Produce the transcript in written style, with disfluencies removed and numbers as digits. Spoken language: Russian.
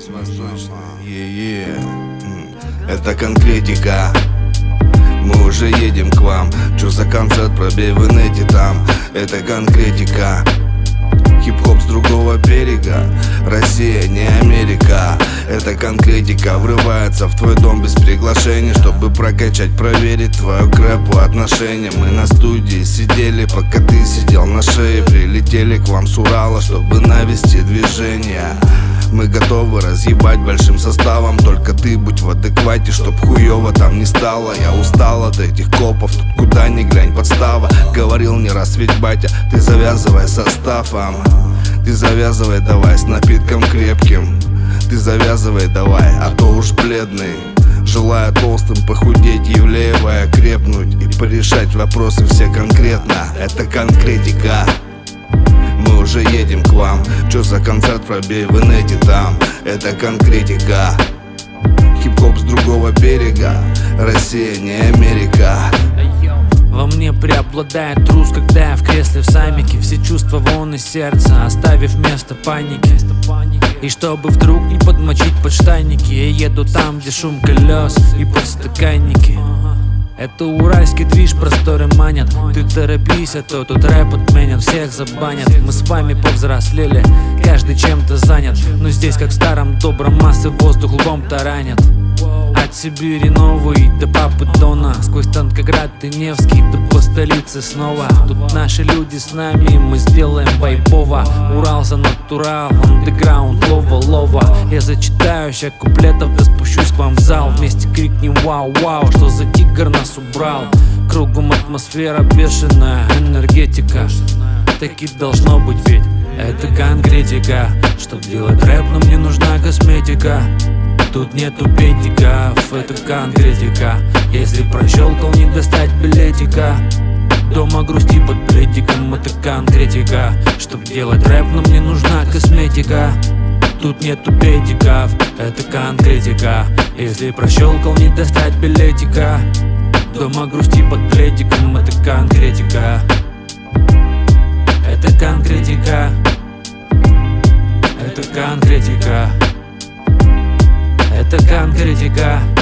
Это конкретика. Мы уже едем к вам. Чё за концерт, пробей в инете там. Это конкретика. Хип-хоп с другого берега. Россия, не Америка. Это конкретика. Врывается в твой дом без приглашения, чтобы прокачать, проверить твою к рэпу отношение. Мы на студии сидели, пока ты сидел на шее. Прилетели к вам с Урала, чтобы навести движение. Мы готовы разъебать большим составом. Только ты будь в адеквате, чтоб хуёво там не стало. Я устал от этих копов, тут куда ни глянь подстава. Говорил не раз ведь батя, ты завязывай составом. Ты завязывай давай с напитком крепким. Ты завязывай давай, а то уж бледный. Желая толстым похудеть, Евлеевая крепнуть и порешать вопросы все конкретно. Это конкретика. Мы уже едем к вам. Чё за концерт, пробей в инете там. Это конкретика. Хип-хоп с другого берега. Россия, не Америка. Во мне преобладает трус, когда я в кресле в самике. Все чувства вон из сердца, оставив место панике. И чтобы вдруг не подмочить подштанники, я еду там, где шум колес и подстаканники. Это уральский движ, просторы манят. Ты торопись, а то тут рэп отменят, всех забанят. Мы с вами повзрослели, каждый чем-то занят. Но здесь, как в старом добром, массы воздух лбом таранят. От Сибири новый до Папы Дона, сквозь Танкоград и Невский, да по столице снова. Тут наши люди с нами, мы сделаем вайпово. Урал за натурал, андеграунд, лова. Я зачитаю ща куплетов, да спущусь к вам в зал. Вместе крикнем вау-вау, что за тигр нас убрал. Кругом атмосфера бешеная, энергетика. Так и должно быть, ведь это конкретика. Чтоб делать рэп, нам не нужна косметика. Тут нету педиков, это конкретика. Если прощелкал, не достать билетика. Дома грусти под пледиком, это конкретика. Чтоб делать рэп, нам не нужна косметика. Тут нету педиков, это конкретика. Если прощелкал, не достать билетика. Дома грусти под пледиком, это конкретика. Это конкретика. Это конкретика. Это конкретика.